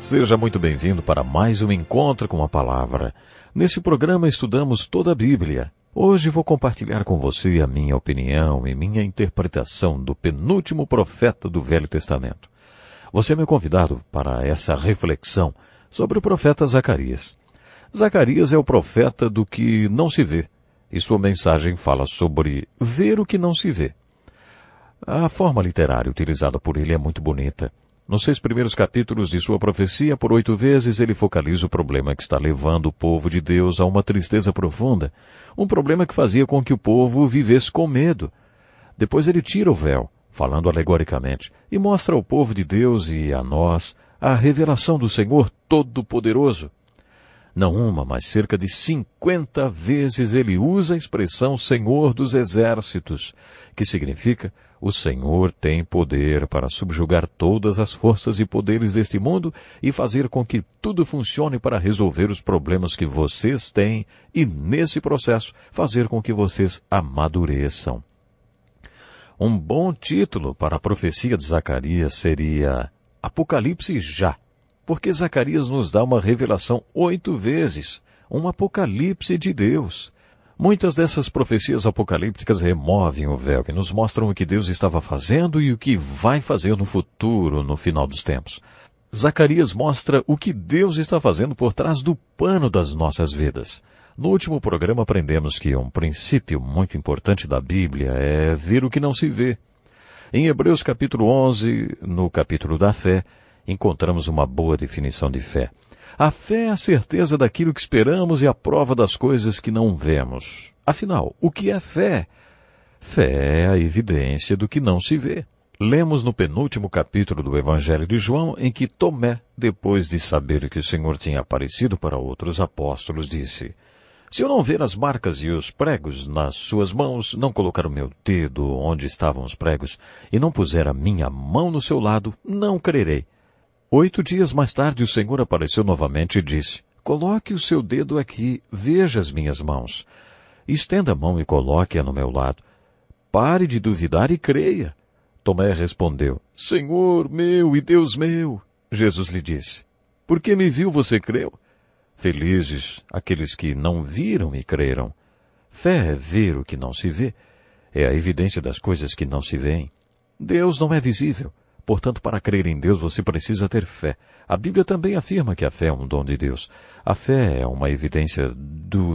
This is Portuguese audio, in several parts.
Seja muito bem-vindo para mais um encontro com a palavra. Nesse programa estudamos toda a Bíblia. Hoje vou compartilhar com você a minha opinião e minha interpretação do penúltimo profeta do Velho Testamento. Você é meu convidado para essa reflexão sobre o profeta Zacarias. Zacarias é o profeta do que não se vê, e sua mensagem fala sobre ver o que não se vê. A forma literária utilizada por ele é muito bonita. Nos 6 primeiros capítulos de sua profecia, por 8 vezes, ele focaliza o problema que está levando o povo de Deus a uma tristeza profunda, um problema que fazia com que o povo vivesse com medo. Depois ele tira o véu, falando alegoricamente, e mostra ao povo de Deus e a nós a revelação do Senhor Todo-Poderoso. Não uma, mas cerca de 50 vezes ele usa a expressão Senhor dos Exércitos, que significa o Senhor tem poder para subjugar todas as forças e poderes deste mundo e fazer com que tudo funcione para resolver os problemas que vocês têm e, nesse processo, fazer com que vocês amadureçam. Um bom título para a profecia de Zacarias seria Apocalipse Já, porque Zacarias nos dá uma revelação 8 vezes, um apocalipse de Deus. Muitas dessas profecias apocalípticas removem o véu e nos mostram o que Deus estava fazendo e o que vai fazer no futuro, no final dos tempos. Zacarias mostra o que Deus está fazendo por trás do pano das nossas vidas. No último programa aprendemos que um princípio muito importante da Bíblia é ver o que não se vê. Em Hebreus capítulo 11, no capítulo da fé, encontramos uma boa definição de fé. A fé é a certeza daquilo que esperamos e a prova das coisas que não vemos. Afinal, o que é fé? Fé é a evidência do que não se vê. Lemos no penúltimo capítulo do Evangelho de João em que Tomé, depois de saber que o Senhor tinha aparecido para outros apóstolos, disse: Se eu não ver as marcas e os pregos nas suas mãos, não colocar o meu dedo onde estavam os pregos e não puser a minha mão no seu lado, não crerei. 8 dias mais tarde o Senhor apareceu novamente e disse: Coloque o seu dedo aqui, veja as minhas mãos. Estenda a mão e coloque-a no meu lado. Pare de duvidar e creia. Tomé respondeu: Senhor meu e Deus meu. Jesus lhe disse: Por que me viu você creu? Felizes aqueles que não viram e creram. Fé é ver o que não se vê. É a evidência das coisas que não se veem. Deus não é visível. Portanto, para crer em Deus, você precisa ter fé. A Bíblia também afirma que a fé é um dom de Deus. A fé é uma evidência do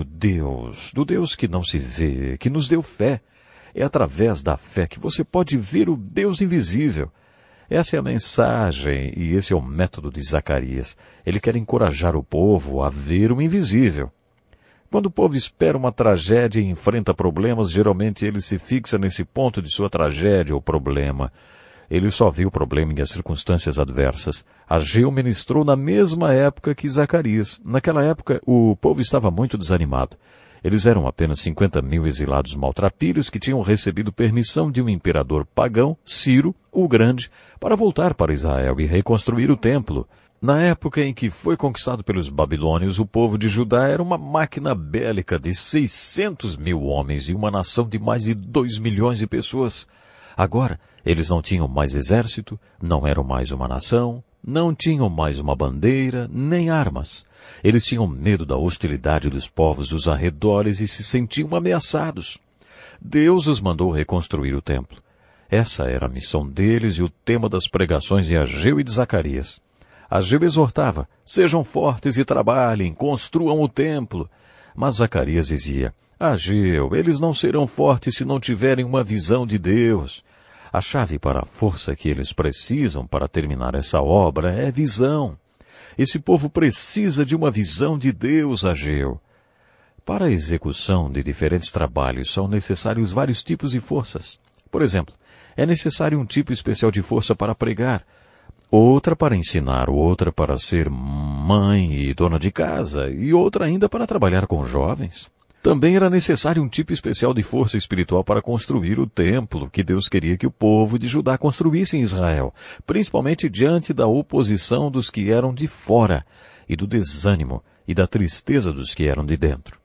Deus que não se vê, que nos deu fé. É através da fé que você pode ver o Deus invisível. Essa é a mensagem e esse é o método de Zacarias. Ele quer encorajar o povo a ver o invisível. Quando o povo espera uma tragédia e enfrenta problemas, geralmente ele se fixa nesse ponto de sua tragédia ou problema. Ele só viu o problema e as circunstâncias adversas. Ageu ministrou na mesma época que Zacarias. Naquela época, o povo estava muito desanimado. Eles eram apenas 50.000 exilados maltrapilhos que tinham recebido permissão de um imperador pagão, Ciro, o Grande, para voltar para Israel e reconstruir o templo. Na época em que foi conquistado pelos babilônios, o povo de Judá era uma máquina bélica de 600.000 homens e uma nação de mais de 2 milhões de pessoas. Agora, eles não tinham mais exército, não eram mais uma nação, não tinham mais uma bandeira, nem armas. Eles tinham medo da hostilidade dos povos dos arredores e se sentiam ameaçados. Deus os mandou reconstruir o templo. Essa era a missão deles e o tema das pregações de Ageu e de Zacarias. Ageu exortava: sejam fortes e trabalhem, construam o templo. Mas Zacarias dizia: Ageu, eles não serão fortes se não tiverem uma visão de Deus. A chave para a força que eles precisam para terminar essa obra é visão. Esse povo precisa de uma visão de Deus, Ageu. Para a execução de diferentes trabalhos são necessários vários tipos de forças. Por exemplo, é necessário um tipo especial de força para pregar, outra para ensinar, outra para ser mãe e dona de casa, e outra ainda para trabalhar com jovens. Também era necessário um tipo especial de força espiritual para construir o templo que Deus queria que o povo de Judá construísse em Israel, principalmente diante da oposição dos que eram de fora e do desânimo e da tristeza dos que eram de dentro.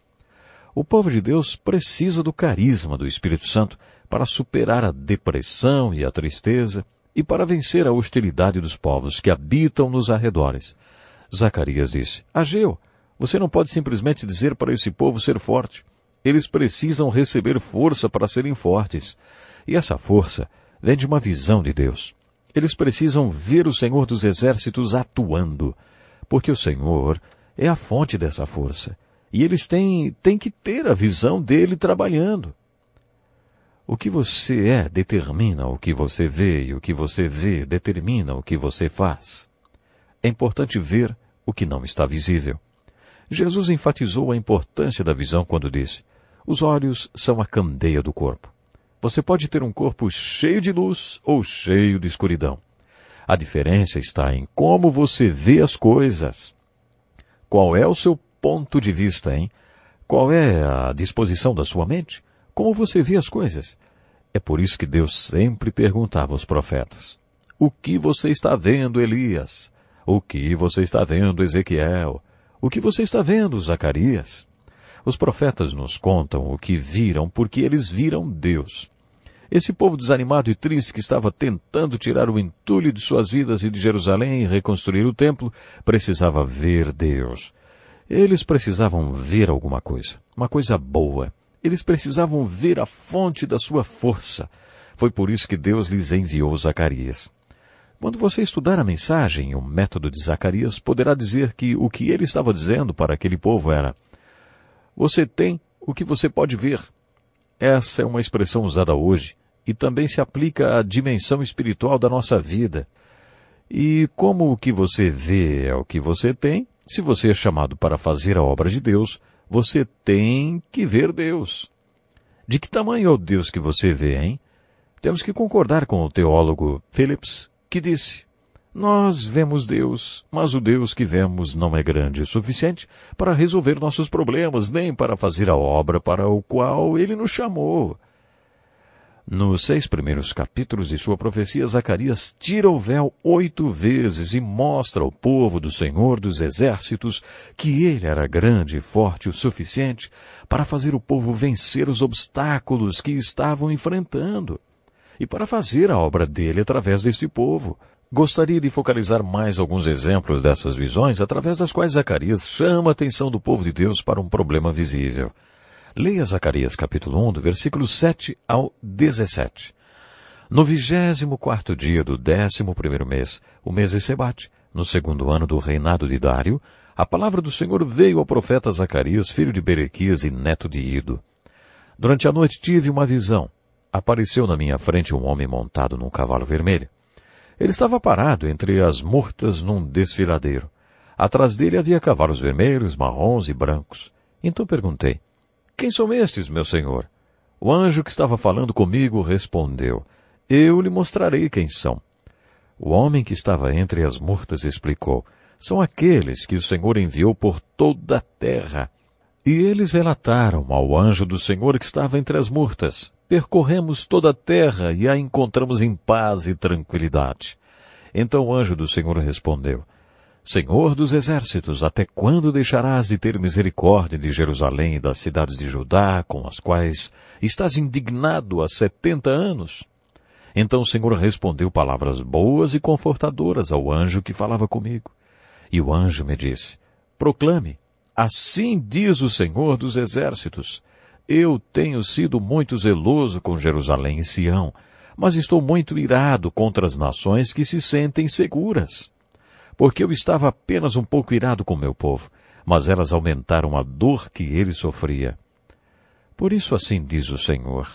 O povo de Deus precisa do carisma do Espírito Santo para superar a depressão e a tristeza, e para vencer a hostilidade dos povos que habitam nos arredores. Zacarias disse: Ageu, você não pode simplesmente dizer para esse povo ser forte. Eles precisam receber força para serem fortes. E essa força vem de uma visão de Deus. Eles precisam ver o Senhor dos Exércitos atuando, porque o Senhor é a fonte dessa força. E eles têm que ter a visão dele trabalhando. O que você é determina o que você vê, e o que você vê determina o que você faz. É importante ver o que não está visível. Jesus enfatizou a importância da visão quando disse: os olhos são a candeia do corpo. Você pode ter um corpo cheio de luz ou cheio de escuridão. A diferença está em como você vê as coisas. Qual é o seu ponto de vista, hein? Qual é a disposição da sua mente? Como você vê as coisas? É por isso que Deus sempre perguntava aos profetas: o que você está vendo, Elias? O que você está vendo, Ezequiel? O que você está vendo, Zacarias? Os profetas nos contam o que viram porque eles viram Deus. Esse povo desanimado e triste que estava tentando tirar o entulho de suas vidas e de Jerusalém e reconstruir o templo, precisava ver Deus. Eles precisavam ver alguma coisa, uma coisa boa. Eles precisavam ver a fonte da sua força. Foi por isso que Deus lhes enviou Zacarias. Quando você estudar a mensagem, o método de Zacarias, poderá dizer que o que ele estava dizendo para aquele povo era: você tem o que você pode ver. Essa é uma expressão usada hoje e também se aplica à dimensão espiritual da nossa vida. E como o que você vê é o que você tem, se você é chamado para fazer a obra de Deus, você tem que ver Deus. De que tamanho é o Deus que você vê, hein? Temos que concordar com o teólogo Phillips, que disse: nós vemos Deus, mas o Deus que vemos não é grande o suficiente para resolver nossos problemas, nem para fazer a obra para o qual Ele nos chamou. Nos 6 primeiros capítulos de sua profecia, Zacarias tira o véu 8 vezes e mostra ao povo do Senhor dos Exércitos que Ele era grande e forte o suficiente para fazer o povo vencer os obstáculos que estavam enfrentando e para fazer a obra dele através deste povo. Gostaria de focalizar mais alguns exemplos dessas visões através das quais Zacarias chama a atenção do povo de Deus para um problema visível. Leia Zacarias capítulo 1, do versículo 7 ao 17. No 24º dia do 11º mês, o mês de Sebate, no 2º ano do reinado de Dário, a palavra do Senhor veio ao profeta Zacarias, filho de Berequias e neto de Ido. Durante a noite tive uma visão. Apareceu na minha frente um homem montado num cavalo vermelho. Ele estava parado entre as murtas num desfiladeiro. Atrás dele havia cavalos vermelhos, marrons e brancos. Então perguntei: quem são estes, meu senhor? O anjo que estava falando comigo respondeu: eu lhe mostrarei quem são. O homem que estava entre as murtas explicou: são aqueles que o Senhor enviou por toda a terra. E eles relataram ao anjo do Senhor que estava entre as murtas: percorremos toda a terra e a encontramos em paz e tranquilidade. Então o anjo do Senhor respondeu: Senhor dos Exércitos, até quando deixarás de ter misericórdia de Jerusalém e das cidades de Judá, com as quais estás indignado há 70 anos? Então o Senhor respondeu palavras boas e confortadoras ao anjo que falava comigo. E o anjo me disse: proclame, assim diz o Senhor dos Exércitos: eu tenho sido muito zeloso com Jerusalém e Sião, mas estou muito irado contra as nações que se sentem seguras. Porque eu estava apenas um pouco irado com meu povo, mas elas aumentaram a dor que ele sofria. Por isso assim diz o Senhor: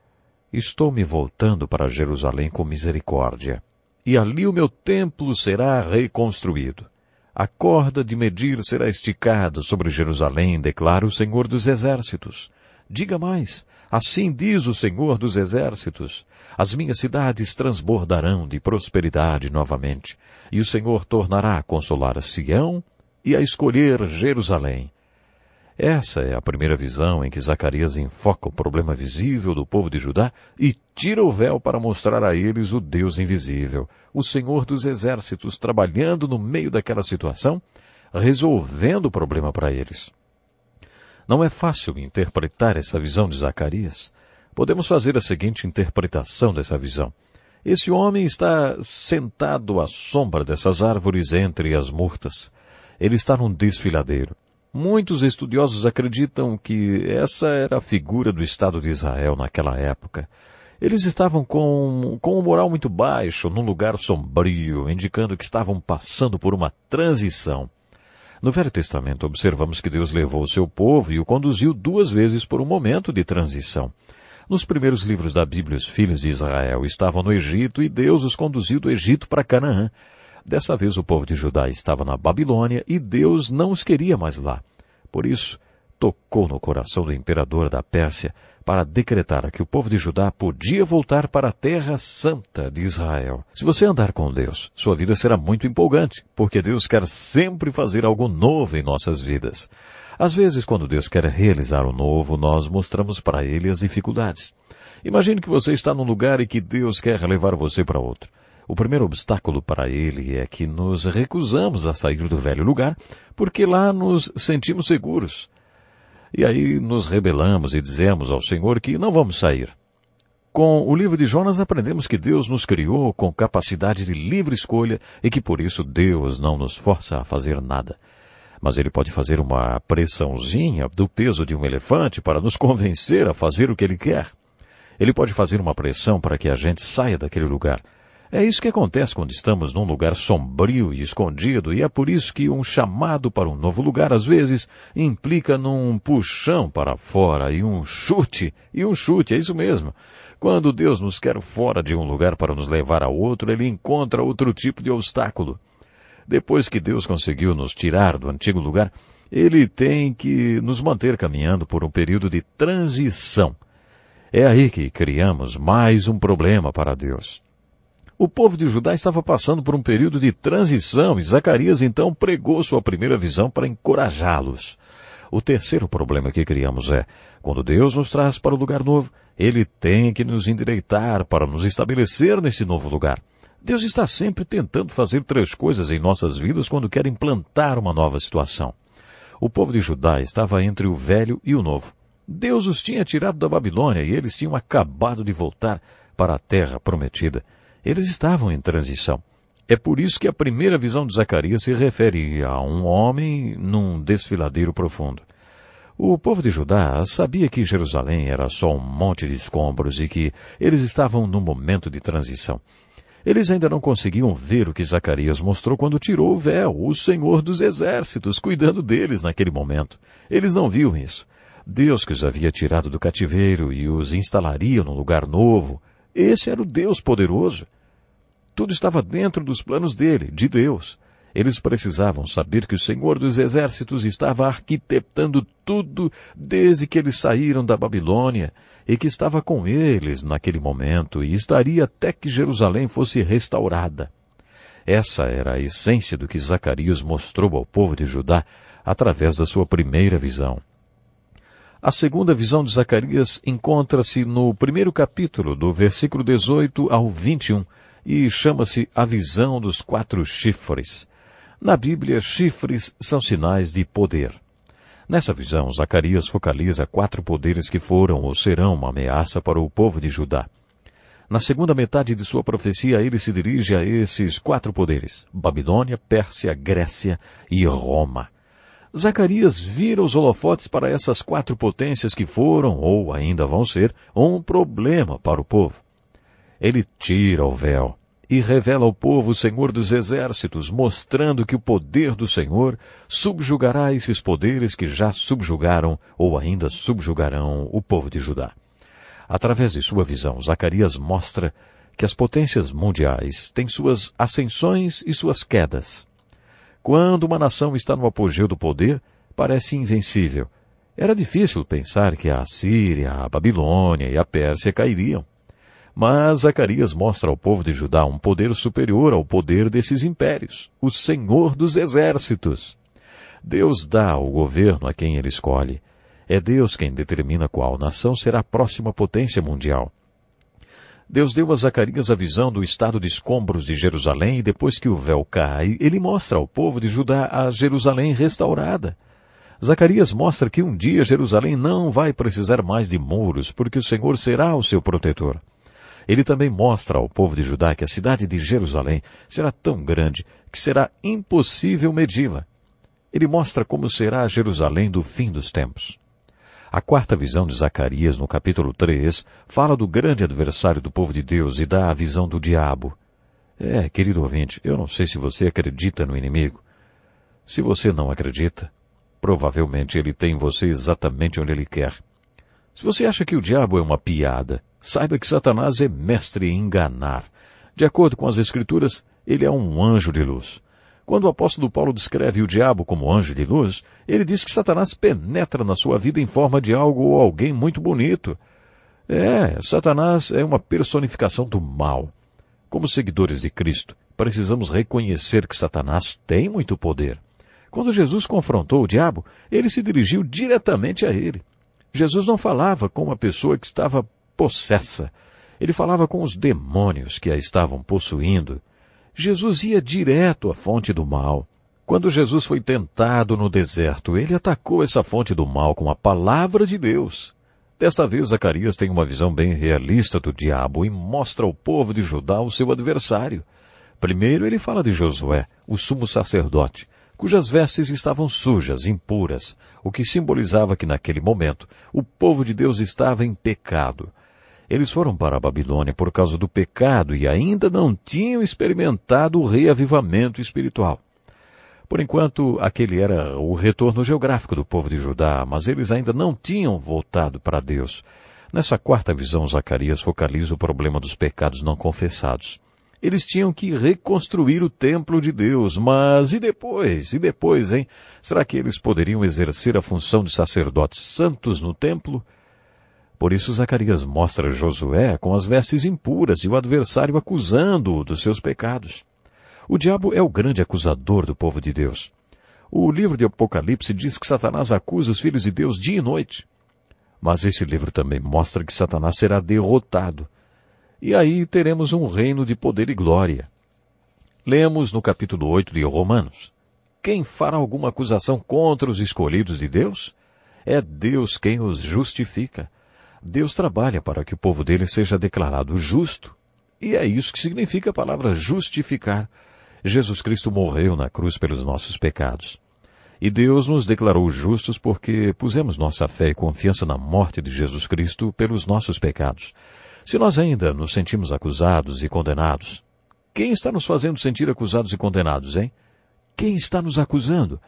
estou me voltando para Jerusalém com misericórdia, e ali o meu templo será reconstruído. A corda de medir será esticada sobre Jerusalém, declara o Senhor dos Exércitos. Diga mais, assim diz o Senhor dos Exércitos: as minhas cidades transbordarão de prosperidade novamente, e o Senhor tornará a consolar a Sião e a escolher Jerusalém. Essa é a primeira visão em que Zacarias enfoca o problema visível do povo de Judá e tira o véu para mostrar a eles o Deus invisível, o Senhor dos Exércitos, trabalhando no meio daquela situação, resolvendo o problema para eles. Não é fácil interpretar essa visão de Zacarias. Podemos fazer a seguinte interpretação dessa visão: Esse homem está sentado à sombra dessas árvores entre as murtas. Ele está num desfiladeiro. Muitos estudiosos acreditam que essa era a figura do Estado de Israel naquela época. Eles estavam com um moral muito baixo, num lugar sombrio, indicando que estavam passando por uma transição. No Velho Testamento, observamos que Deus levou o seu povo e o conduziu 2 vezes por um momento de transição. Nos primeiros livros da Bíblia, os filhos de Israel estavam no Egito e Deus os conduziu do Egito para Canaã. Dessa vez o povo de Judá estava na Babilônia e Deus não os queria mais lá. Por isso, tocou no coração do imperador da Pérsia para decretar que o povo de Judá podia voltar para a terra santa de Israel. Se você andar com Deus, sua vida será muito empolgante, porque Deus quer sempre fazer algo novo em nossas vidas. Às vezes, quando Deus quer realizar o novo, nós mostramos para Ele as dificuldades. Imagine que você está num lugar e que Deus quer levar você para outro. O primeiro obstáculo para Ele é que nos recusamos a sair do velho lugar, porque lá nos sentimos seguros. E aí nos rebelamos e dizemos ao Senhor que não vamos sair. Com o livro de Jonas aprendemos que Deus nos criou com capacidade de livre escolha e que por isso Deus não nos força a fazer nada. Mas Ele pode fazer uma pressãozinha do peso de um elefante para nos convencer a fazer o que Ele quer. Ele pode fazer uma pressão para que a gente saia daquele lugar. É isso que acontece quando estamos num lugar sombrio e escondido, e é por isso que um chamado para um novo lugar, às vezes, implica num puxão para fora e um chute, é isso mesmo. Quando Deus nos quer fora de um lugar para nos levar a outro, Ele encontra outro tipo de obstáculo. Depois que Deus conseguiu nos tirar do antigo lugar, Ele tem que nos manter caminhando por um período de transição. É aí que criamos mais um problema para Deus. O povo de Judá estava passando por um período de transição e Zacarias então pregou sua primeira visão para encorajá-los. O terceiro problema que criamos é, quando Deus nos traz para o lugar novo, Ele tem que nos endireitar para nos estabelecer nesse novo lugar. Deus está sempre tentando fazer 3 coisas em nossas vidas quando quer implantar uma nova situação. O povo de Judá estava entre o velho e o novo. Deus os tinha tirado da Babilônia e eles tinham acabado de voltar para a terra prometida. Eles estavam em transição. É por isso que a primeira visão de Zacarias se refere a um homem num desfiladeiro profundo. O povo de Judá sabia que Jerusalém era só um monte de escombros e que eles estavam num momento de transição. Eles ainda não conseguiam ver o que Zacarias mostrou quando tirou o véu, o Senhor dos Exércitos, cuidando deles naquele momento. Eles não viam isso. Deus que os havia tirado do cativeiro e os instalaria num lugar novo. Esse era o Deus poderoso. Tudo estava dentro dos planos dele, de Deus. Eles precisavam saber que o Senhor dos Exércitos estava arquitetando tudo desde que eles saíram da Babilônia e que estava com eles naquele momento e estaria até que Jerusalém fosse restaurada. Essa era a essência do que Zacarias mostrou ao povo de Judá através da sua primeira visão. A segunda visão de Zacarias encontra-se no 1º capítulo, do versículo 18 ao 21, e chama-se a visão dos 4 chifres. Na Bíblia, chifres são sinais de poder. Nessa visão, Zacarias focaliza 4 poderes que foram ou serão uma ameaça para o povo de Judá. Na segunda metade de sua profecia, ele se dirige a esses 4 poderes: Babilônia, Pérsia, Grécia e Roma. Zacarias vira os holofotes para essas 4 potências que foram, ou ainda vão ser, um problema para o povo. Ele tira o véu e revela ao povo o Senhor dos Exércitos, mostrando que o poder do Senhor subjugará esses poderes que já subjugaram ou ainda subjugarão o povo de Judá. Através de sua visão, Zacarias mostra que as potências mundiais têm suas ascensões e suas quedas. Quando uma nação está no apogeu do poder, parece invencível. Era difícil pensar que a Síria, a Babilônia e a Pérsia cairiam. Mas Zacarias mostra ao povo de Judá um poder superior ao poder desses impérios, o Senhor dos Exércitos. Deus dá o governo a quem ele escolhe. É Deus quem determina qual nação será a próxima potência mundial. Deus deu a Zacarias a visão do estado de escombros de Jerusalém e depois que o véu cai, ele mostra ao povo de Judá a Jerusalém restaurada. Zacarias mostra que um dia Jerusalém não vai precisar mais de muros, porque o Senhor será o seu protetor. Ele também mostra ao povo de Judá que a cidade de Jerusalém será tão grande que será impossível medi-la. Ele mostra como será a Jerusalém do fim dos tempos. A quarta visão de Zacarias, no capítulo 3, fala do grande adversário do povo de Deus e dá a visão do diabo. Querido ouvinte, eu não sei se você acredita no inimigo. Se você não acredita, provavelmente ele tem você exatamente onde ele quer. Se você acha que o diabo é uma piada, saiba que Satanás é mestre em enganar. De acordo com as Escrituras, ele é um anjo de luz. Quando o apóstolo Paulo descreve o diabo como anjo de luz, ele diz que Satanás penetra na sua vida em forma de algo ou alguém muito bonito. Satanás é uma personificação do mal. Como seguidores de Cristo, precisamos reconhecer que Satanás tem muito poder. Quando Jesus confrontou o diabo, ele se dirigiu diretamente a ele. Jesus não falava com uma pessoa que estava possessa. Ele falava com os demônios que a estavam possuindo. Jesus ia direto à fonte do mal. Quando Jesus foi tentado no deserto, ele atacou essa fonte do mal com a palavra de Deus. Desta vez, Zacarias tem uma visão bem realista do diabo e mostra ao povo de Judá o seu adversário. Primeiro, ele fala de Josué, o sumo sacerdote, cujas vestes estavam sujas, impuras, o que simbolizava que naquele momento o povo de Deus estava em pecado. Eles foram para a Babilônia por causa do pecado e ainda não tinham experimentado o reavivamento espiritual. Por enquanto, aquele era o retorno geográfico do povo de Judá, mas eles ainda não tinham voltado para Deus. Nessa quarta visão, Zacarias focaliza o problema dos pecados não confessados. Eles tinham que reconstruir o templo de Deus, mas e depois? E depois, hein? Será que eles poderiam exercer a função de sacerdotes santos no templo? Por isso, Zacarias mostra Josué com as vestes impuras e o adversário acusando-o dos seus pecados. O diabo é o grande acusador do povo de Deus. O livro de Apocalipse diz que Satanás acusa os filhos de Deus dia e noite. Mas esse livro também mostra que Satanás será derrotado. E aí teremos um reino de poder e glória. Lemos no capítulo 8 de Romanos. Quem fará alguma acusação contra os escolhidos de Deus? É Deus quem os justifica. Deus trabalha para que o povo dele seja declarado justo. E é isso que significa a palavra justificar. Jesus Cristo morreu na cruz pelos nossos pecados. E Deus nos declarou justos porque pusemos nossa fé e confiança na morte de Jesus Cristo pelos nossos pecados. Se nós ainda nos sentimos acusados e condenados, quem está nos fazendo sentir acusados e condenados, hein? Quem está nos acusando?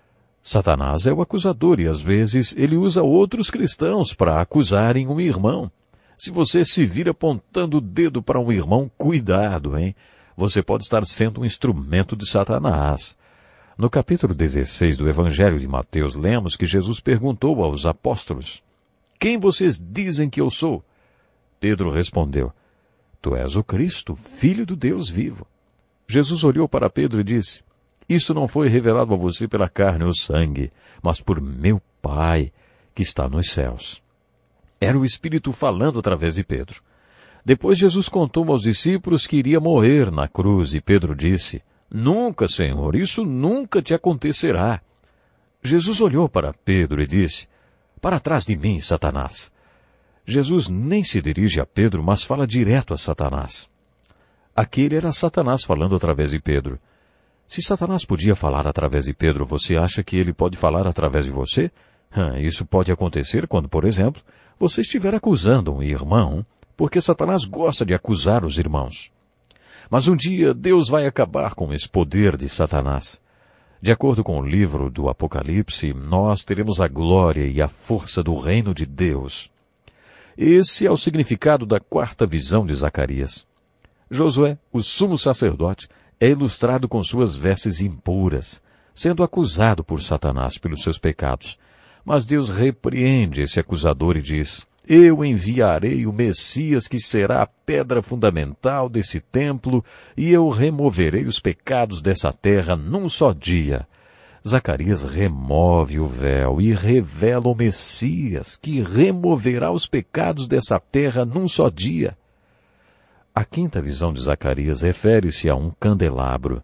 Satanás é o acusador e às vezes ele usa outros cristãos para acusarem um irmão. Se você se vir apontando o dedo para um irmão, cuidado, hein? Você pode estar sendo um instrumento de Satanás. No capítulo 16 do Evangelho de Mateus, lemos que Jesus perguntou aos apóstolos, quem vocês dizem que eu sou? Pedro respondeu, tu és o Cristo, filho do Deus vivo. Jesus olhou para Pedro e disse, isso não foi revelado a você pela carne ou sangue, mas por meu Pai, que está nos céus. Era o Espírito falando através de Pedro. Depois Jesus contou aos discípulos que iria morrer na cruz e Pedro disse, nunca, Senhor, isso nunca te acontecerá. Jesus olhou para Pedro e disse, para trás de mim, Satanás. Jesus nem se dirige a Pedro, mas fala direto a Satanás. Aquele era Satanás falando através de Pedro. Se Satanás podia falar através de Pedro, você acha que ele pode falar através de você? Isso pode acontecer quando, por exemplo, você estiver acusando um irmão, porque Satanás gosta de acusar os irmãos. Mas um dia Deus vai acabar com esse poder de Satanás. De acordo com o livro do Apocalipse, nós teremos a glória e a força do reino de Deus. Esse é o significado da quarta visão de Zacarias. Josué, o sumo sacerdote, é ilustrado com suas vestes impuras, sendo acusado por Satanás pelos seus pecados. Mas Deus repreende esse acusador e diz, eu enviarei o Messias que será a pedra fundamental desse templo e eu removerei os pecados dessa terra num só dia. Zacarias remove o véu e revela o Messias que removerá os pecados dessa terra num só dia. A quinta visão de Zacarias refere-se a um candelabro.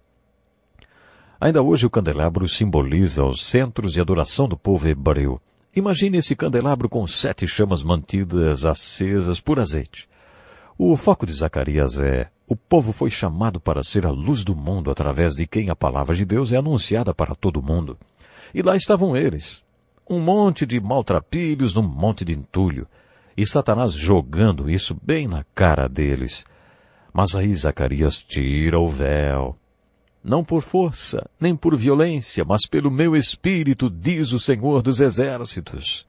Ainda hoje o candelabro simboliza os centros de adoração do povo hebreu. Imagine esse candelabro com 7 chamas mantidas acesas por azeite. O foco de Zacarias é: o povo foi chamado para ser a luz do mundo através de quem a palavra de Deus é anunciada para todo mundo. E lá estavam eles, um monte de maltrapilhos num monte de entulho, e Satanás jogando isso bem na cara deles. Mas aí Zacarias tira o véu. Não por força, nem por violência, mas pelo meu espírito, diz o Senhor dos Exércitos.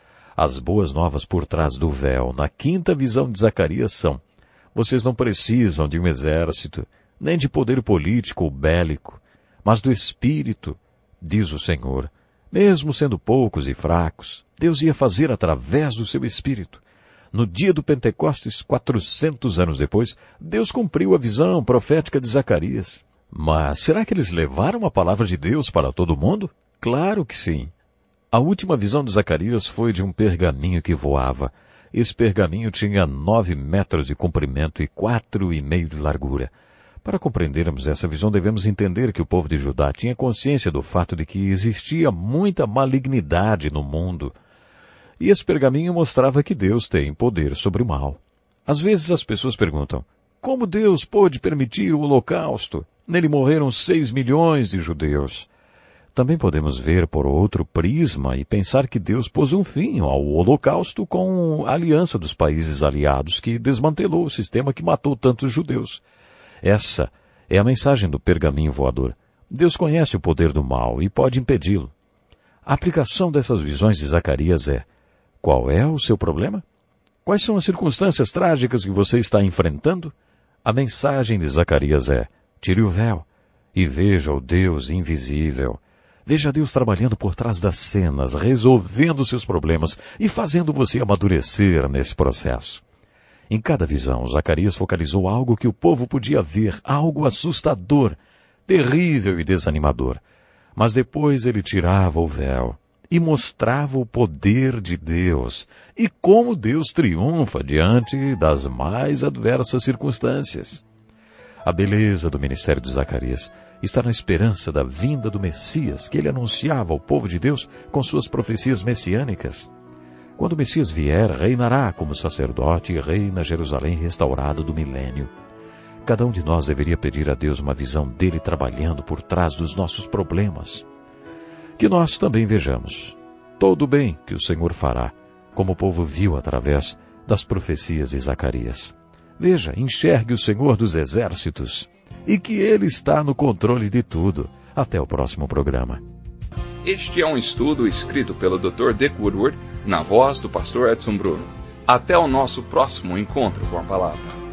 As boas novas por trás do véu, na quinta visão de Zacarias, são: vocês não precisam de um exército, nem de poder político ou bélico, mas do Espírito, diz o Senhor. Mesmo sendo poucos e fracos, Deus ia fazer através do seu Espírito. No dia do Pentecostes, 400 anos depois, Deus cumpriu a visão profética de Zacarias. Mas será que eles levaram a palavra de Deus para todo mundo? Claro que sim. A última visão de Zacarias foi de um pergaminho que voava. Esse pergaminho tinha 9 metros de comprimento e 4,5 de largura. Para compreendermos essa visão, devemos entender que o povo de Judá tinha consciência do fato de que existia muita malignidade no mundo. E esse pergaminho mostrava que Deus tem poder sobre o mal. Às vezes as pessoas perguntam: como Deus pôde permitir o Holocausto? Nele morreram 6 milhões de judeus. Também podemos ver por outro prisma e pensar que Deus pôs um fim ao Holocausto com a aliança dos países aliados que desmantelou o sistema que matou tantos judeus. Essa é a mensagem do pergaminho voador. Deus conhece o poder do mal e pode impedi-lo. A aplicação dessas visões de Zacarias é: qual é o seu problema? Quais são as circunstâncias trágicas que você está enfrentando? A mensagem de Zacarias é: tire o véu e veja o Deus invisível. Veja Deus trabalhando por trás das cenas, resolvendo seus problemas e fazendo você amadurecer nesse processo. Em cada visão, Zacarias focalizou algo que o povo podia ver, algo assustador, terrível e desanimador. Mas depois ele tirava o véu e mostrava o poder de Deus e como Deus triunfa diante das mais adversas circunstâncias. A beleza do ministério de Zacarias está na esperança da vinda do Messias que ele anunciava ao povo de Deus com suas profecias messiânicas. Quando o Messias vier, reinará como sacerdote e rei na Jerusalém restaurada do milênio. Cada um de nós deveria pedir a Deus uma visão dele trabalhando por trás dos nossos problemas. Que nós também vejamos todo o bem que o Senhor fará, como o povo viu através das profecias de Zacarias. Veja, enxergue o Senhor dos Exércitos e que Ele está no controle de tudo. Até o próximo programa. Este é um estudo escrito pelo Dr. Dick Woodward, na voz do pastor Edson Bruno. Até o nosso próximo encontro com a palavra.